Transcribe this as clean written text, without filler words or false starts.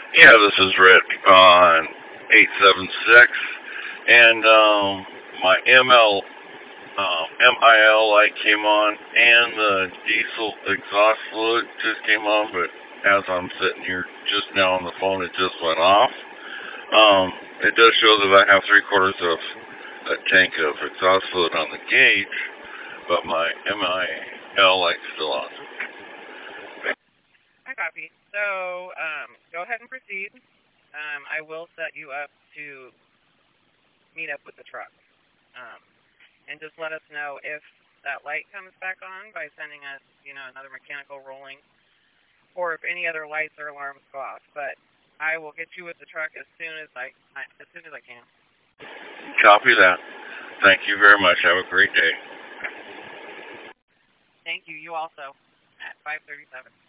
Yeah, this is Rick on 876, and my MIL light came on, and the diesel exhaust fluid just came on, but as I'm sitting here just now on the phone, it just went off. It does show that I have three-quarters of a tank of exhaust fluid on the gauge, but my MIL light's still on. I copy. So go ahead and proceed. I will set you up to meet up with the truck. Um, and just let us know if that light comes back on by sending us, another mechanical rolling, or if any other lights or alarms go off. But I will get you with the truck as soon as I can. Copy that. Thank you very much. Have a great day. Thank you. You also at 5:37.